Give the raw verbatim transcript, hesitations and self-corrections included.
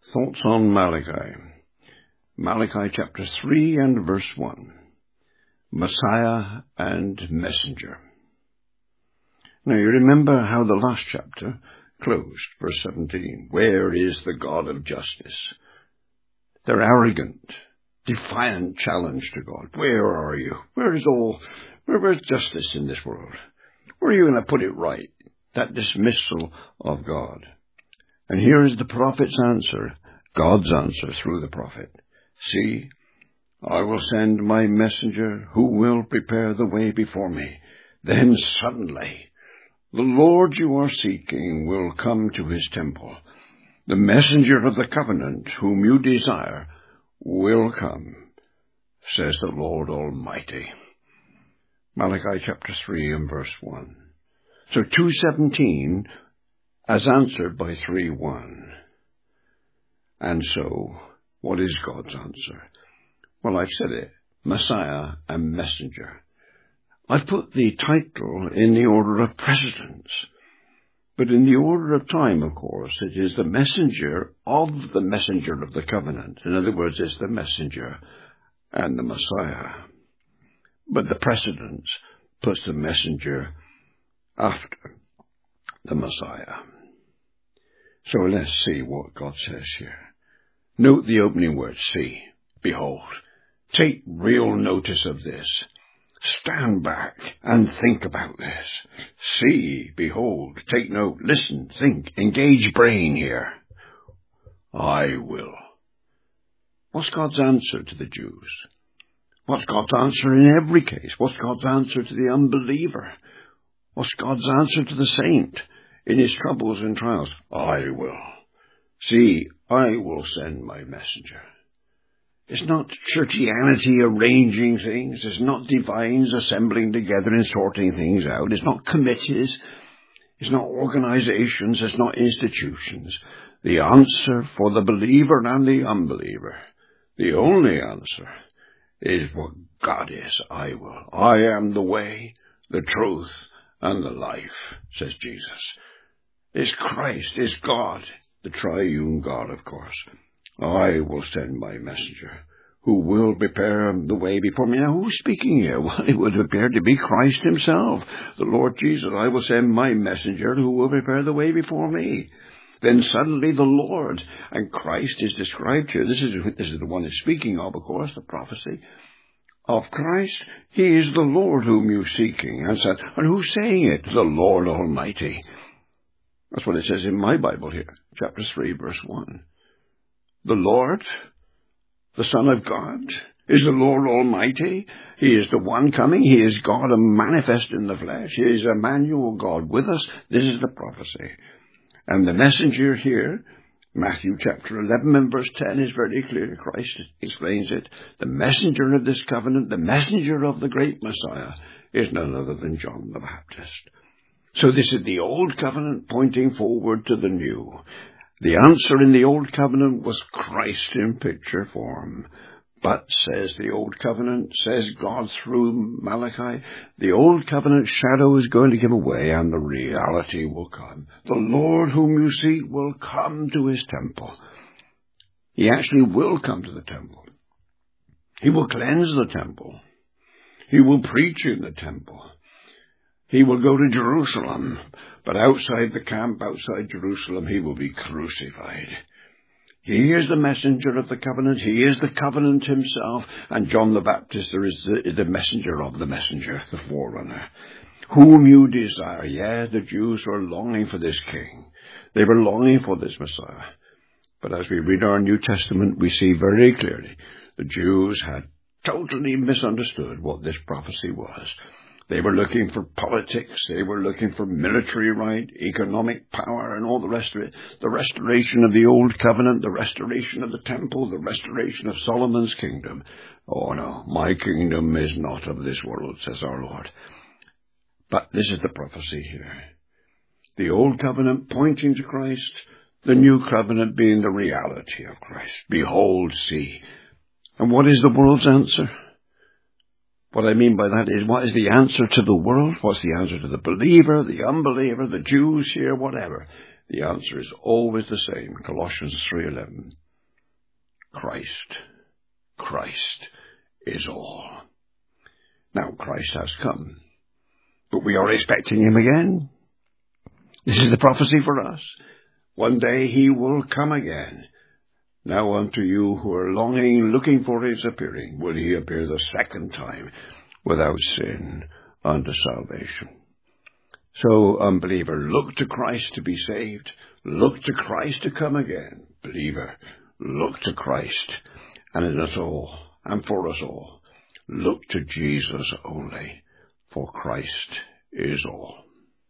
Thoughts on Malachi. Malachi chapter three and verse one. Messiah and Messenger. Now you remember how the last chapter closed, verse seventeen. Where is the God of justice? Their arrogant, defiant challenge to God. Where are you? Where is all, where, where's justice in this world? Where are you going to put it right? That dismissal of God. And here is the prophet's answer, God's answer through the prophet. See, I will send my messenger who will prepare the way before me. Then suddenly, the Lord you are seeking will come to his temple. The messenger of the covenant whom you desire will come, says the Lord Almighty. Malachi chapter three and verse one. So two seventeen as answered by three one. And so, what is God's answer? Well, I've said it, Messiah and Messenger. I've put the title in the order of precedence. But in the order of time, of course, it is the messenger of the messenger of the covenant. In other words, it's the messenger and the Messiah. But the precedence puts the messenger after the Messiah. So let's see what God says here. Note the opening word, see, behold. Take real notice of this. Stand back and think about this. See, behold, take note, listen, think, engage brain here. I will. What's God's answer to the Jews? What's God's answer in every case? What's God's answer to the unbeliever? What's God's answer to the saint in his troubles and trials? I will. See, I will send my messenger. It's not churchianity arranging things. It's not divines assembling together and sorting things out. It's not committees. It's not organizations. It's not institutions. The answer for the believer and the unbeliever, the only answer, is what God is. I will. I am the way, the truth, and the life, says Jesus. It's Christ, it's God, the triune God, of course. I will send my messenger, who will prepare the way before me. Now, who's speaking here? Well, it would appear to be Christ himself, the Lord Jesus. I will send my messenger, who will prepare the way before me. Then suddenly the Lord, and Christ is described here. This is, this is the one is speaking of, of course, the prophecy of Christ. He is the Lord whom you're seeking. And, said, and who's saying it? The Lord Almighty. That's what it says in my Bible here, chapter three, verse one. The Lord, the Son of God, is the Lord Almighty. He is the one coming. He is God manifest in the flesh. He is Emmanuel, God with us. This is the prophecy. And the messenger here, Matthew chapter eleven and verse ten, is very clear. Christ explains it. The messenger of this covenant, the messenger of the great Messiah, is none other than John the Baptist. So this is the old covenant pointing forward to the new. The answer in the old covenant was Christ in picture form. But, says the old covenant, says God through Malachi, the old covenant shadow is going to give away and the reality will come. The Lord whom you seek will come to his temple. He actually will come to the temple. He will cleanse the temple. He will preach in the temple. He will go to Jerusalem, but outside the camp, outside Jerusalem, he will be crucified. He is the messenger of the covenant. He is the covenant himself. And John the Baptist is the, is the messenger of the messenger, the forerunner, whom you desire. Yeah, the Jews were longing for this king. They were longing for this Messiah. But as we read our New Testament, we see very clearly the Jews had totally misunderstood what this prophecy was. They were looking for politics. They were looking for military right, economic power, and all the rest of it. The restoration of the old covenant, the restoration of the temple, the restoration of Solomon's kingdom. Oh no, my kingdom is not of this world, says our Lord. But this is the prophecy here. The old covenant pointing to Christ, the new covenant being the reality of Christ. Behold, see. And what is the world's answer? What I mean by that is, what is the answer to the world? What's the answer to the believer, the unbeliever, the Jews here, whatever? The answer is always the same. Colossians three eleven. Christ, Christ is all. Now Christ has come, but we are expecting him again. This is the prophecy for us. One day he will come again. Now unto you who are longing, looking for his appearing, will he appear the second time without sin unto salvation. So, unbeliever, look to Christ to be saved. Look to Christ to come again. Believer, look to Christ, and in us all, and for us all, look to Jesus only, for Christ is all.